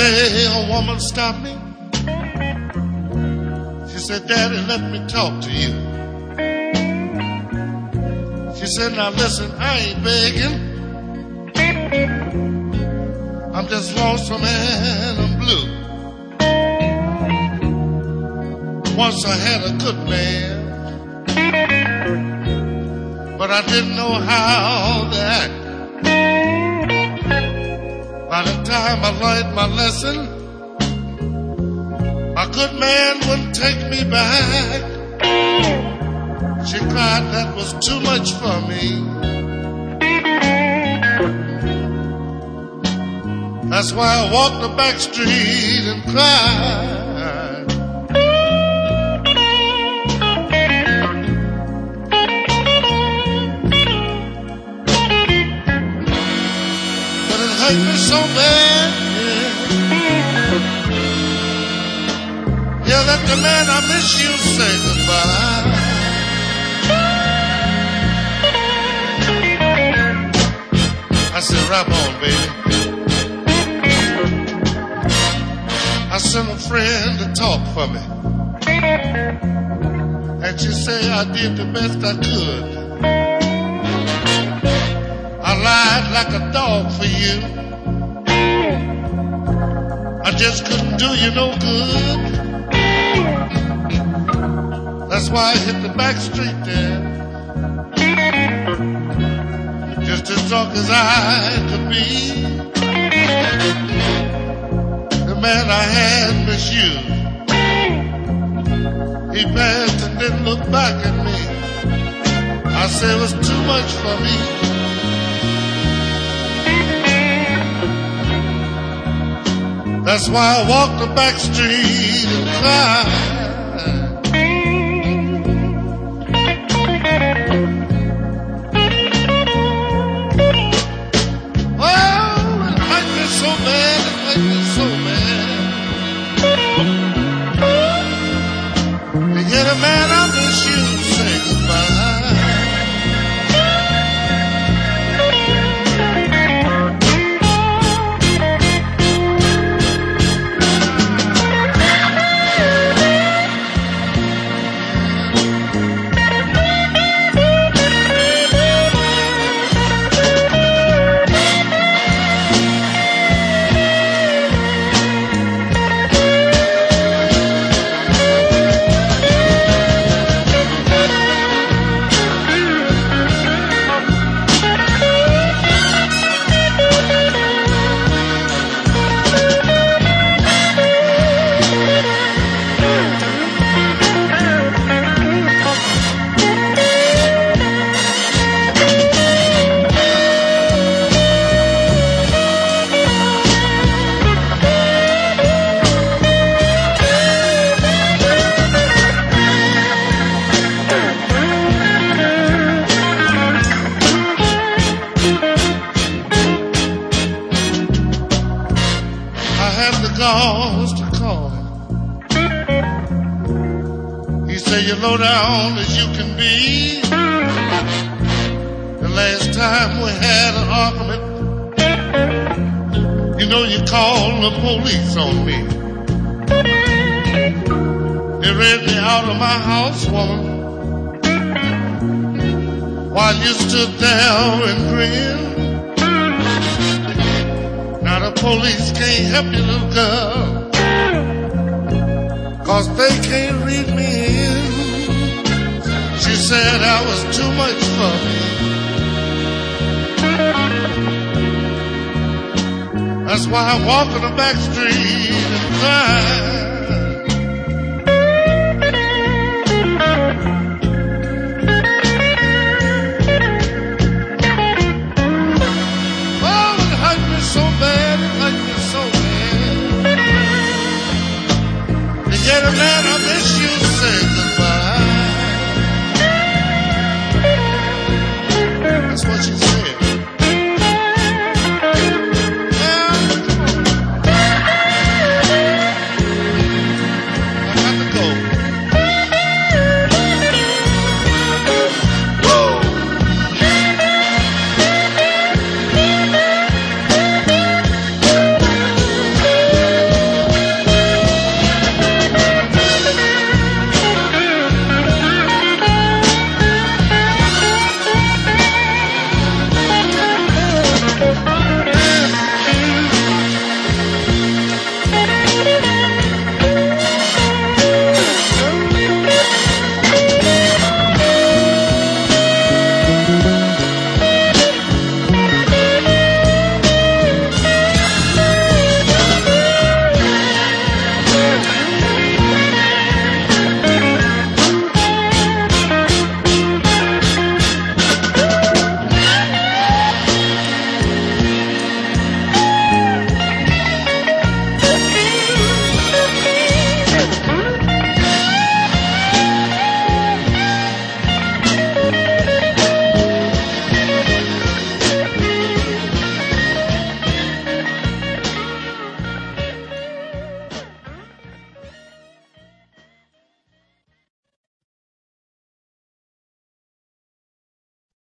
day a woman stopped me. She said, Daddy, let me talk to you. She said, now listen, I ain't begging. I'm just lonesome and I'm blue. Once I had a good man, but I didn't know how to act. By the time I learned my lesson, a good man wouldn't take me back. She cried, that was too much for me. That's why I walked the back street and cried. But it hurt me so bad. Yeah, let the man I miss you say goodbye. I said, rap on, baby. I sent a friend to talk for me, and she said I did the best I could. I lied like a dog for you. I just couldn't do you no good. That's why I hit the back street there, just as drunk as I could be. The man I had misused, he passed and didn't look back at me. I said it was too much for me. That's why I walked the back street and cried. Man, I miss you, say goodbye. To call him. He said, you're low down as you can be. The last time we had an argument, you know you called the police on me. They ran me out of my house, woman, while you stood there and grinned. Now the police can't help you, little girl, 'cause they can't read me in. She said I was too much for me. That's why I walk on the back street and cry.